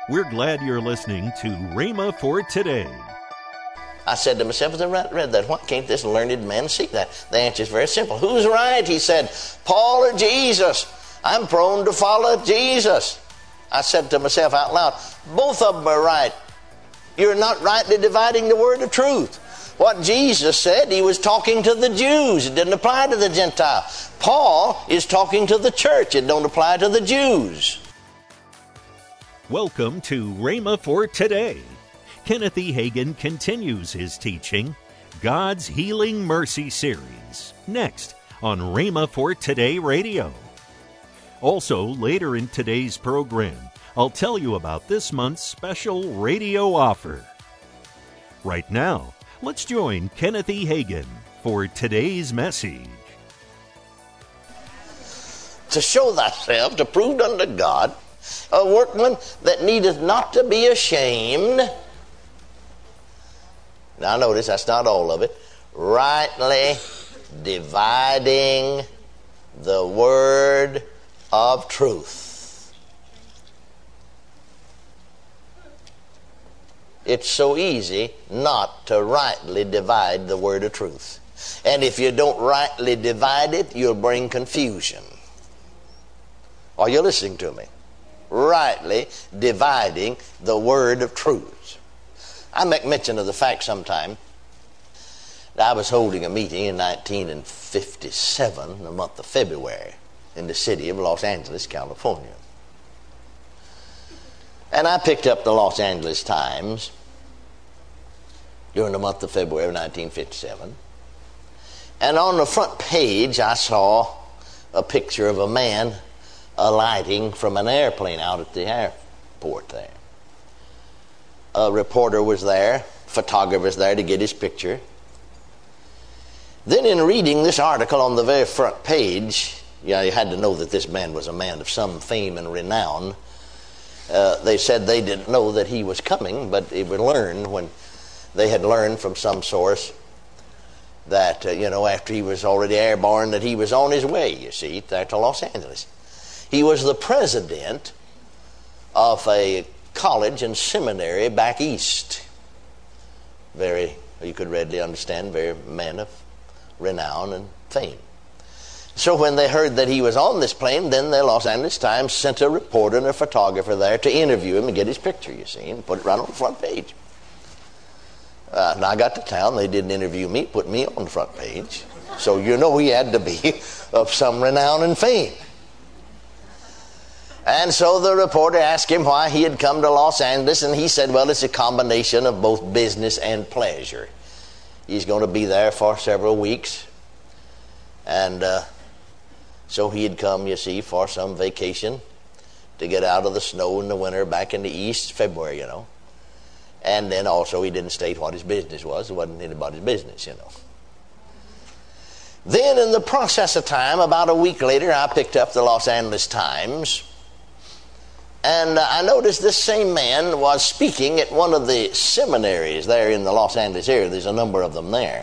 We're glad you're listening to Rhema for Today. I said to myself as I read that, why can't this learned man see that? The answer is very simple. Who's right? He said, Paul or Jesus? I'm prone to follow Jesus. I said to myself out loud, both of them are right. You're not rightly dividing the word of truth. What Jesus said, he was talking to the Jews. It didn't apply to the Gentile. Paul is talking to the church. It don't apply to the Jews. Welcome to Rhema for Today. Kenneth E. Hagin continues his teaching, God's Healing Mercy Series, next on Rhema for Today Radio. Also, later in today's program, I'll tell you about this month's special radio offer. Right now, let's join Kenneth E. Hagin for today's message. To show thyself approved unto God, a workman that needeth not to be ashamed. Now notice, that's not all of it. Rightly dividing the word of truth. It's so easy not to rightly divide the word of truth. And if you don't rightly divide it, you'll bring confusion. Are you listening to me? Rightly dividing the word of truth. I make mention of the fact sometime that I was holding a meeting in 1957, the month of February, in the city of Los Angeles, California. And I picked up the Los Angeles Times during the month of February of 1957. And on the front page, I saw a picture of a man alighting from an airplane out at the airport there. A reporter was there, photographer was there to get his picture. Then in reading this article on the very front page, you had to know that this man was a man of some fame and renown. They said they didn't know that he was coming, but it would learn when they had learned from some source that, after he was already airborne, that he was on his way, you see, there to Los Angeles. He was the president of a college and seminary back east. Very, you could readily understand, very man of renown and fame. So when they heard that he was on this plane, then the Los Angeles Times sent a reporter and a photographer there to interview him and get his picture, you see, and put it right on the front page. And I got to town, they didn't interview me, put me on the front page. So he had to be of some renown and fame. And so the reporter asked him why he had come to Los Angeles, and he said, well, it's a combination of both business and pleasure. He's going to be there for several weeks. And so he had come, you see, for some vacation to get out of the snow in the winter back in the east, February, And then also he didn't state what his business was. It wasn't anybody's business, Then in the process of time, about a week later, I picked up the Los Angeles Times. And I noticed this same man was speaking at one of the seminaries there in the Los Angeles area. There's a number of them there.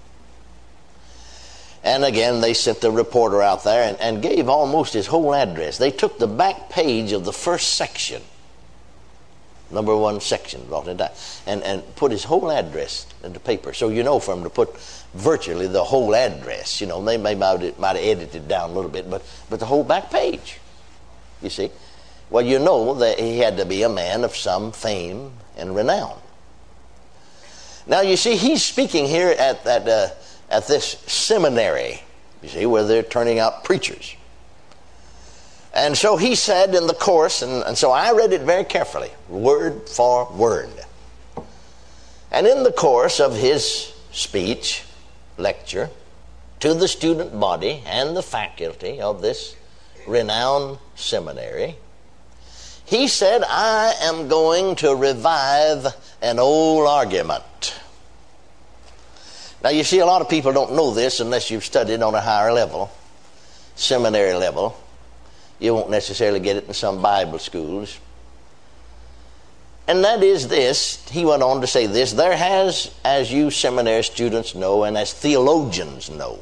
And again, they sent the reporter out there and gave almost his whole address. They took the back page of the first section, number one section, and put his whole address in the paper. So from to put virtually the whole address. They might have edited down a little bit, but the whole back page, you see. Well, that he had to be a man of some fame and renown. Now, you see, he's speaking here at this seminary, you see, where they're turning out preachers. And so he said in the course, and so I read it very carefully, word for word. And in the course of his speech, lecture, to the student body and the faculty of this renowned seminary, he said, I am going to revive an old argument. Now, you see, a lot of people don't know this unless you've studied on a higher level, seminary level. You won't necessarily get it in some Bible schools. And that is this, he went on to say this, there has, as you seminary students know and as theologians know,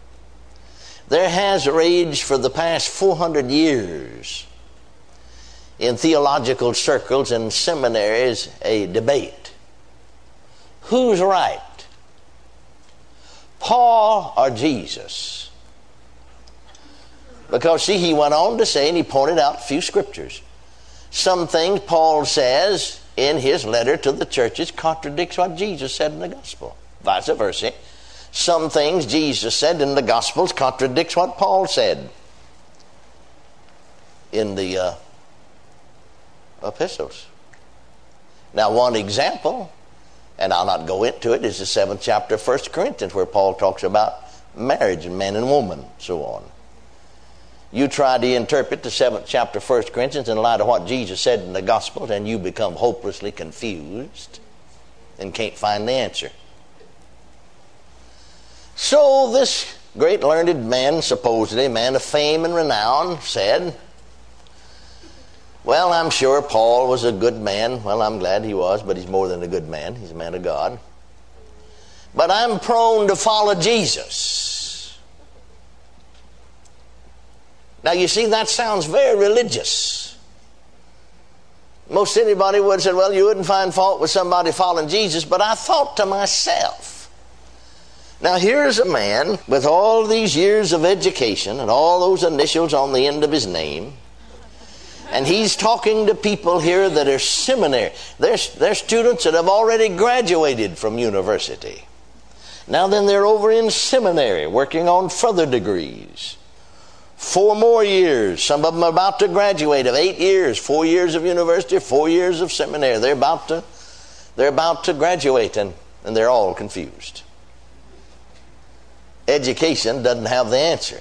there has raged for the past 400 years in theological circles and seminaries a debate. Who's right? Paul or Jesus? Because see, he went on to say, and he pointed out a few scriptures. Some things Paul says in his letter to the churches contradicts what Jesus said in the gospel. Vice versa. Some things Jesus said in the Gospels contradicts what Paul said in the epistles. Now, one example, and I'll not go into it, is the 7th chapter of 1 Corinthians, where Paul talks about marriage, man and woman, so on. You try to interpret the 7th chapter of 1 Corinthians in light of what Jesus said in the Gospels, and you become hopelessly confused and can't find the answer. So this great learned man, supposedly, man of fame and renown, said, well, I'm sure Paul was a good man. Well, I'm glad he was, but he's more than a good man. He's a man of God. But I'm prone to follow Jesus. Now, you see, that sounds very religious. Most anybody would have said, well, you wouldn't find fault with somebody following Jesus, but I thought to myself, now, here's a man with all these years of education and all those initials on the end of his name, and he's talking to people here that are seminary. They're students that have already graduated from university. Now then, they're over in seminary working on further degrees. 4 more years. Some of them are about to graduate of 8 years. 4 years of university, 4 years of seminary. They're about to graduate, and they're all confused. Education doesn't have the answer.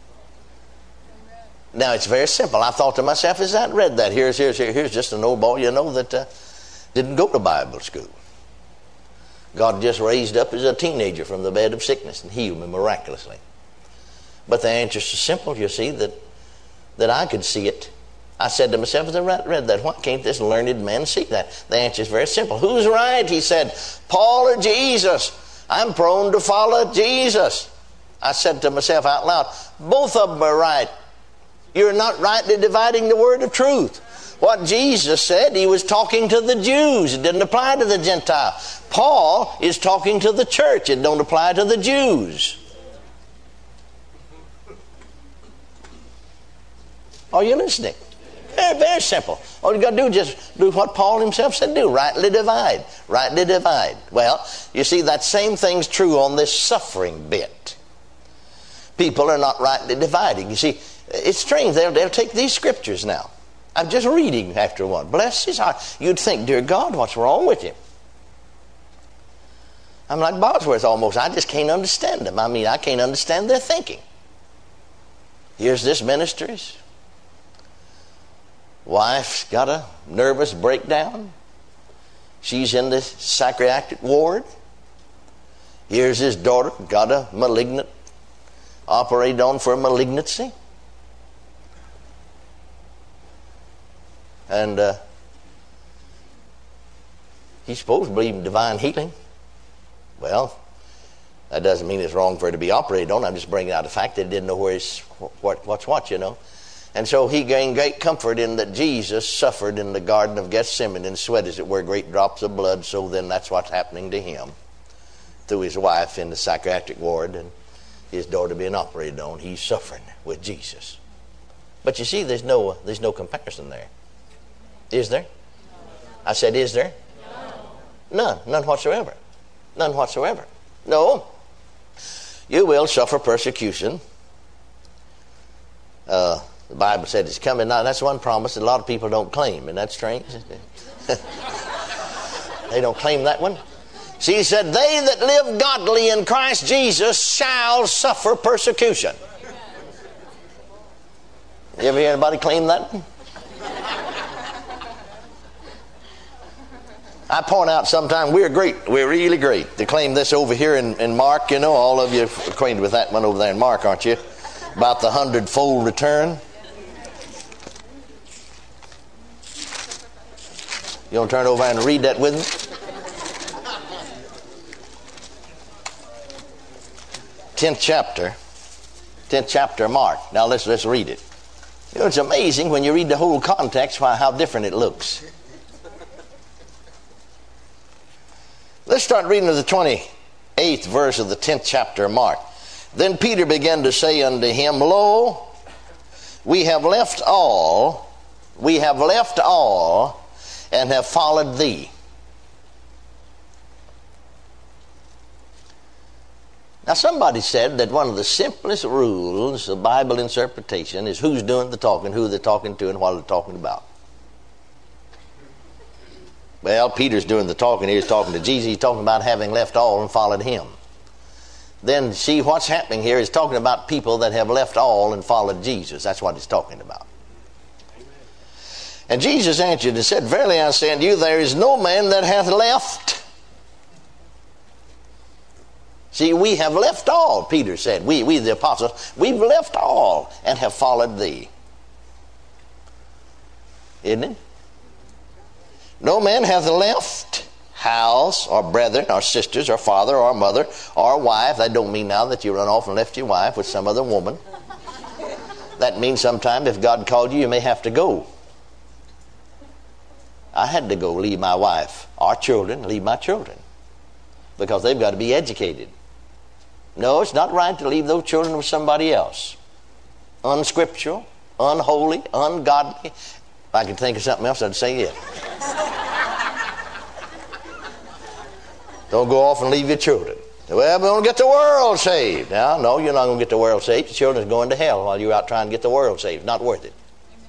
Now, it's very simple. I thought to myself as I read that, here's just an old boy, that didn't go to Bible school. God just raised up as a teenager from the bed of sickness and healed me miraculously. But the answer's so simple, you see, that I could see it. I said to myself as I read that, why can't this learned man see that? The answer is very simple. Who's right? He said, Paul or Jesus? I'm prone to follow Jesus. I said to myself out loud, both of them are right. You're not rightly dividing the word of truth. What Jesus said, he was talking to the Jews. It didn't apply to the Gentile. Paul is talking to the church. It don't apply to the Jews. Are you listening? Very, very simple. All you got to do is just do what Paul himself said do. Rightly divide. Rightly divide. Well, you see, that same thing's true on this suffering bit. People are not rightly dividing. You see, it's strange. They'll take these scriptures now. I'm just reading after one. Bless his heart. You'd think, dear God, what's wrong with him? I'm like Bosworth almost. I just can't understand them. I mean, I can't understand their thinking. Here's this minister's wife's got a nervous breakdown. She's in the psychiatric ward. Here's his daughter, got a malignant, operated on for a malignancy. And he's supposed to believe in divine healing. Well, that doesn't mean it's wrong for her to be operated on. I'm just bringing out the fact that he didn't know what's what. And so he gained great comfort in that Jesus suffered in the Garden of Gethsemane and sweat, as it were, great drops of blood. So then that's what's happening to him through his wife in the psychiatric ward and his daughter being operated on. He's suffering with Jesus. But you see, there's no comparison there. Is there? I said, is there? No. None whatsoever. None whatsoever. No. You will suffer persecution. The Bible said it's coming. Now, that's one promise that a lot of people don't claim. Isn't that strange? They don't claim that one. See, he said, they that live godly in Christ Jesus shall suffer persecution. You ever hear anybody claim that one? I point out sometimes we're great. We're really great. They claim this over here in Mark, all of you are acquainted with that one over there in Mark, aren't you? About the 100-fold return. You want to turn over and read that with me? 10th chapter of Mark. Now let's read it. You know, it's amazing when you read the whole context how different it looks. Let's start reading of the 28th verse of the 10th chapter of Mark. Then Peter began to say unto him, Lo, we have left all, and have followed thee. Now somebody said that one of the simplest rules of Bible interpretation is who's doing the talking, who they're talking to, and what they're talking about. Well, Peter's doing the talking here. He's talking to Jesus. He's talking about having left all and followed him. Then see what's happening here is talking about people that have left all and followed Jesus. That's what he's talking about. And Jesus answered and said, Verily I say unto you, there is no man that hath left. See, we have left all, Peter said. We the apostles, we've left all and have followed thee. Isn't it? No man hath left house or brethren or sisters or father or mother or wife. That don't mean now that you run off and left your wife with some other woman. That means sometime if God called you, you may have to go. I had to go leave my wife, our children, leave my children, because they've got to be educated. No, it's not right to leave those children with somebody else. Unscriptural, unholy, ungodly. If I could think of something else, I'd say it. Don't go off and leave your children. Well, we're going to get the world saved. Now, no, you're not going to get the world saved. Your children's going to hell while you're out trying to get the world saved. Not worth it.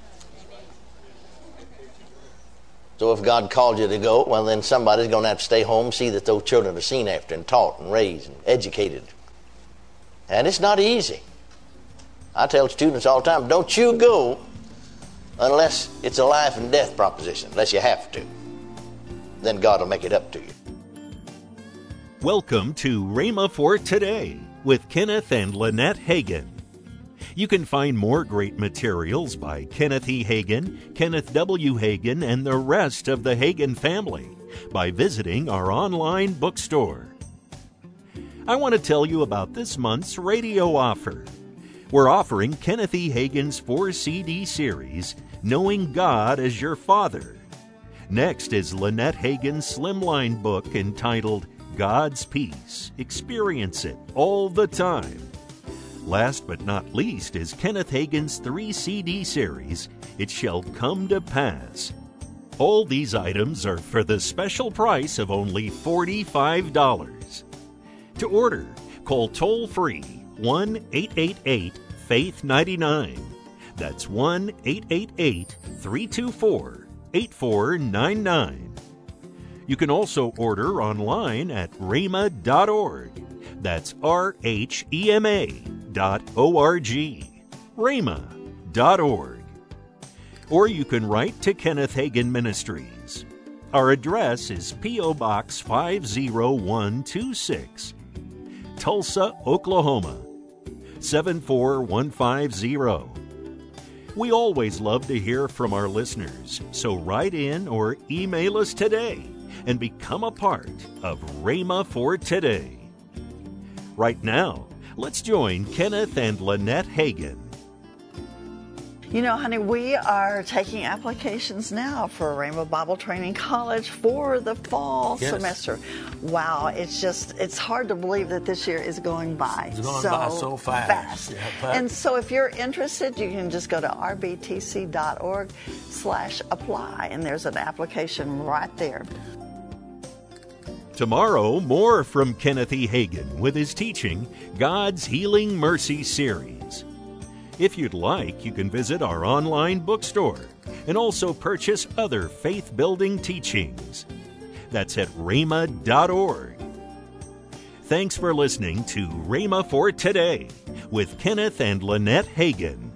So if God called you to go, well, then somebody's going to have to stay home, see that those children are seen after and taught and raised and educated. And it's not easy. I tell students all the time, don't you go unless it's a life and death proposition, unless you have to. Then God will make it up to you. Welcome to Rhema for Today with Kenneth and Lynette Hagin. You can find more great materials by Kenneth E. Hagin, Kenneth W. Hagin, and the rest of the Hagin family by visiting our online bookstore. I want to tell you about this month's radio offer. We're offering Kenneth E. Hagin's 4-CD series, Knowing God as Your Father. Next is Lynette Hagin's slimline book entitled God's Peace. Experience it all the time. Last but not least is Kenneth Hagin's 3-CD series, It Shall Come to Pass. All these items are for the special price of only $45. To order, call toll-free 1-888-FAITH-99. That's 1-888-324-8499. You can also order online at rhema.org. That's rhema.org. rhema.org. Or you can write to Kenneth Hagin Ministries. Our address is P.O. Box 50126, Tulsa, Oklahoma 74150. We always love to hear from our listeners, so write in or email us today and become a part of Rhema for Today. Right now, let's join Kenneth and Lynette Hagin. You know, honey, we are taking applications now for Rhema Bible Training College for the fall semester. Wow, it's hard to believe that this year is going by. It's going by so fast. Yeah, and so if you're interested, you can just go to rbtc.org/apply, and there's an application right there. Tomorrow, more from Kenneth E. Hagin with his teaching, God's Healing Mercy series. If you'd like, you can visit our online bookstore and also purchase other faith-building teachings. That's at rhema.org. Thanks for listening to Rhema for Today with Kenneth and Lynette Hagin.